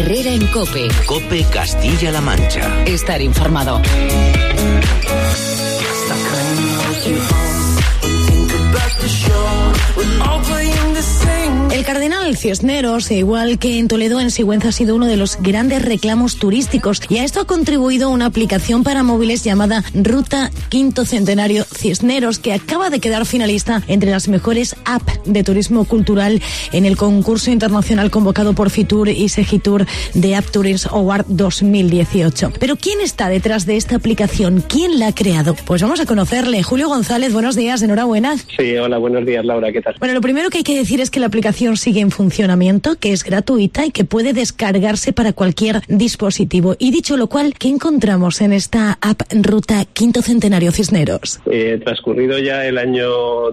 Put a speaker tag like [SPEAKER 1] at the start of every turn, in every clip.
[SPEAKER 1] Herrera en COPE.
[SPEAKER 2] COPE Castilla-La Mancha.
[SPEAKER 1] Estar informado. El Cardenal Cisneros, igual que en Toledo, en Sigüenza, ha sido uno de los grandes reclamos turísticos, y a esto ha contribuido una aplicación para móviles llamada Ruta Quinto Centenario Cisneros, que acaba de quedar finalista entre las mejores apps de turismo cultural en el concurso internacional convocado por Fitur y Segitur de App Tourism Award 2018. Pero ¿quién está detrás de esta aplicación? ¿Quién la ha creado? Pues vamos a conocerle. Julio González, buenos días, enhorabuena.
[SPEAKER 3] Sí, hola, buenos días, Laura, ¿qué tal?
[SPEAKER 1] Bueno, lo primero que hay que decir es que la aplicación sigue en funcionamiento, que es gratuita y que puede descargarse para cualquier dispositivo. Y dicho lo cual, ¿qué encontramos en esta app Ruta Quinto Centenario Cisneros?
[SPEAKER 3] Transcurrido ya el año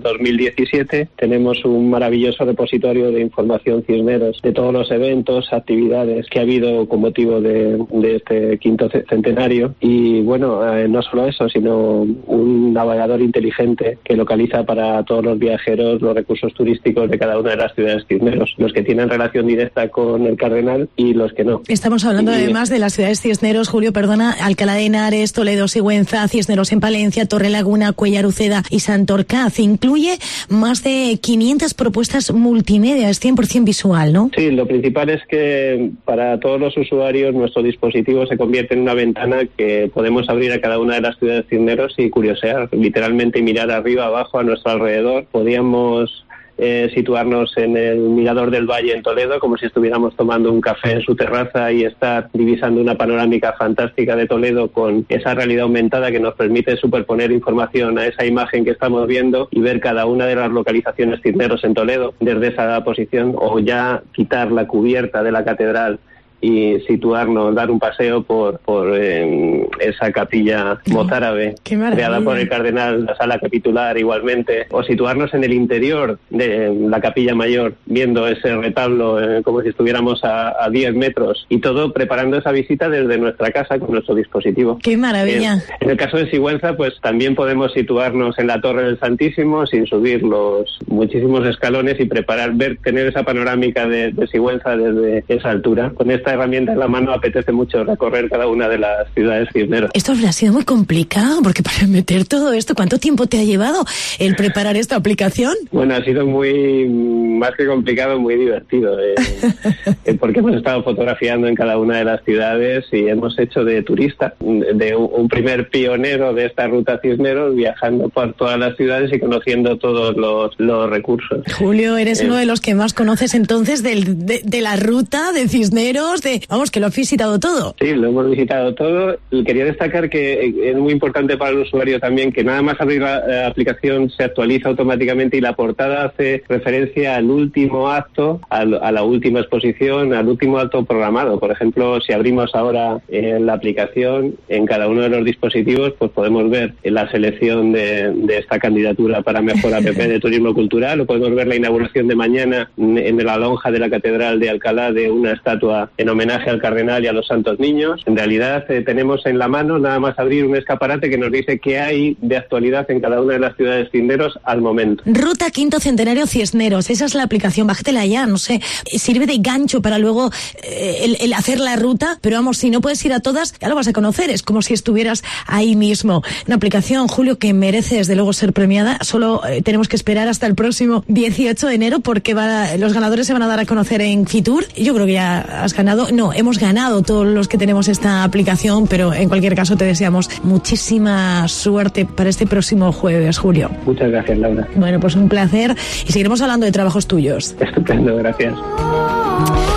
[SPEAKER 3] 2017, tenemos un maravilloso repositorio de información Cisneros, de todos los eventos, actividades que ha habido con motivo de este quinto centenario. Y bueno, no solo eso, sino un navegador inteligente que localiza para todos los viajeros los recursos turísticos de cada una de las ciudades Cisneros, los que tienen relación directa con el Cardenal y los que no.
[SPEAKER 1] Estamos hablando además de las ciudades Cisneros, Julio, perdona, Alcalá de Henares, Toledo, Sigüenza, Cisneros en Palencia, Torrelaguna, Cuéllar, Uceda y Santorcaz. Incluye más de 500 propuestas multimedia, es 100% visual, ¿no?
[SPEAKER 3] Sí, lo principal es que para todos los usuarios nuestro dispositivo se convierte en una ventana que podemos abrir a cada una de las ciudades Cisneros y curiosear, literalmente mirar arriba, abajo, a nuestro alrededor. Podíamos situarnos en el Mirador del Valle en Toledo, como si estuviéramos tomando un café en su terraza y estar divisando una panorámica fantástica de Toledo con esa realidad aumentada que nos permite superponer información a esa imagen que estamos viendo y ver cada una de las localizaciones Cisneros en Toledo desde esa posición, o ya quitar la cubierta de la catedral y situarnos, dar un paseo por esa capilla mozárabe creada por el Cardenal, la sala capitular igualmente, o situarnos en el interior de la capilla mayor viendo ese retablo como si estuviéramos a 10 metros, y todo preparando esa visita desde nuestra casa con nuestro dispositivo.
[SPEAKER 1] ¡Qué maravilla!
[SPEAKER 3] En el caso de Sigüenza, pues también podemos situarnos en la Torre del Santísimo sin subir los muchísimos escalones y tener esa panorámica de Sigüenza desde esa altura. Con esta herramienta en la mano apetece mucho recorrer cada una de las ciudades Cisneros.
[SPEAKER 1] Esto ha sido muy complicado, porque para meter todo esto, ¿cuánto tiempo te ha llevado el preparar esta aplicación?
[SPEAKER 3] Bueno, ha sido más que complicado, muy divertido, porque hemos estado fotografiando en cada una de las ciudades y hemos hecho de turista, de un primer pionero de esta ruta Cisneros, viajando por todas las ciudades y conociendo todos los recursos.
[SPEAKER 1] Julio, eres uno de los que más conoces entonces de la ruta de Cisneros, vamos, que lo has visitado todo.
[SPEAKER 3] Sí, lo hemos visitado todo. Quería destacar que es muy importante para el usuario también que nada más abrir la aplicación se actualiza automáticamente, y la portada hace referencia al último acto, a la última exposición, al último acto programado. Por ejemplo, si abrimos ahora la aplicación, en cada uno de los dispositivos, pues podemos ver la selección de esta candidatura para mejor app de turismo cultural, o podemos ver la inauguración de mañana en la lonja de la Catedral de Alcalá de una estatua en homenaje al Cardenal y a los Santos Niños. En realidad tenemos en la mano nada más abrir un escaparate que nos dice qué hay de actualidad en cada una de las ciudades Cisneros al momento.
[SPEAKER 1] Ruta Quinto Centenario Cisneros, esa es la aplicación, bájatela ya, no sé, sirve de gancho para luego el hacer la ruta, pero vamos, si no puedes ir a todas, ya lo vas a conocer, es como si estuvieras ahí mismo. Una aplicación, Julio, que merece desde luego ser premiada. Solo tenemos que esperar hasta el próximo 18 de enero porque los ganadores se van a dar a conocer en Fitur. Yo creo que ya has ganado, no, hemos ganado todos los que tenemos esta aplicación, pero en cualquier caso te deseamos muchísima suerte para este próximo jueves, Julio.
[SPEAKER 3] Muchas gracias, Laura.
[SPEAKER 1] Bueno, pues un placer, y seguiremos hablando de trabajos tuyos.
[SPEAKER 3] Estupendo, gracias.